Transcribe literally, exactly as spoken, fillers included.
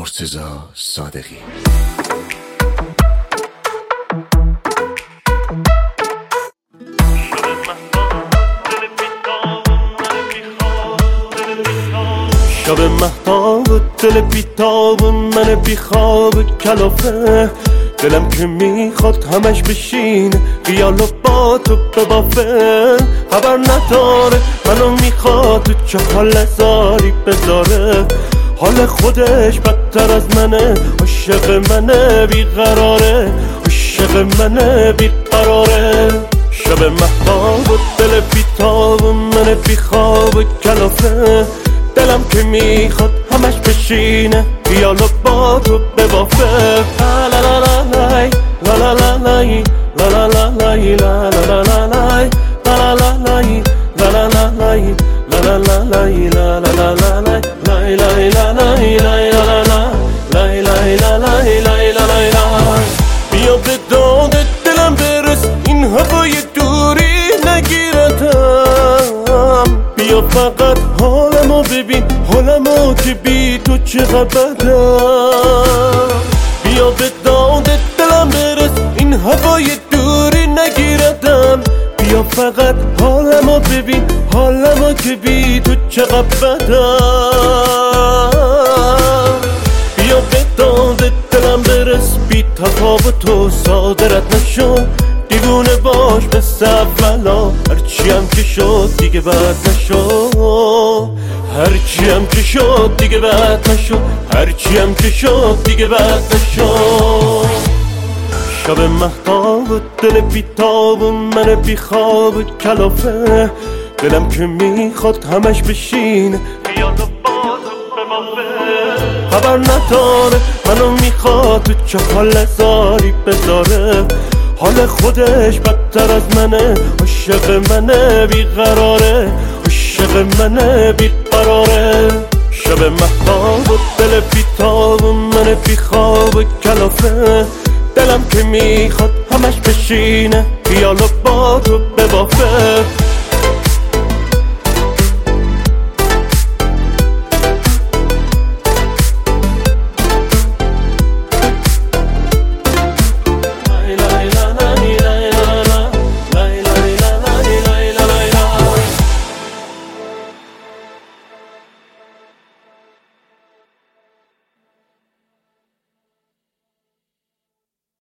مرتضی صادقی. شب مهتاب دل بیتاب من بیخواب کلافه، دلم که میخواد همش بشین خیال و با تو ببافه، خبر نداره منو میخواد تو چه حال زاری بذاره، حال خودش بدتر از منه، عاشق منه بیقراره، عاشق منه بیقراره. شب مهتاب و دل بیتاب من بیخواب کلافه، دلم که میخواد همش بشینه خیال و با تو ببافه، لا لا لا لای لا لا لا لای لا لا لا لای لا لا لا لای لا لا لا لای لا لا لا لای لا لا لا لای لا لا لا لای لای لای لای لای لا لا لای لای لای لای لای لای. بیا به داد دلم برس این هوای دوری نگیرتم، بیا فقط حالمو ببین حالمو که بی تو چقدر بدم، بیا به داد دلم برس این هوای دوری نگیرتم، بیا فقط حالمو ببین حالمو که بی تو چقدر بدم، بیا به داد دلم برس بی تفاوت تو صادرت نشو، دیوونه باش مثل اولا، هرچی هم که شد دیگه بد نشو، هرچی هم که شد دیگه بد نشو، هرچی هم که شد دیگه بد نشو. شب مهتاب و دل بیتاب و من بیخواب کلافه، دلم که میخواد همش بشین خیال و با تو ببافه، خبر نداره منو میخواد تو چه حال زاری بذاره، حال خودش بدتر از منه، عاشق منه بیقراره، عاشق منه بیقراره. شب مهتاب و دل بیتاب و من بیخواب کلافه، دلم که میخواد همش بشینه خیال و با تو ببافه.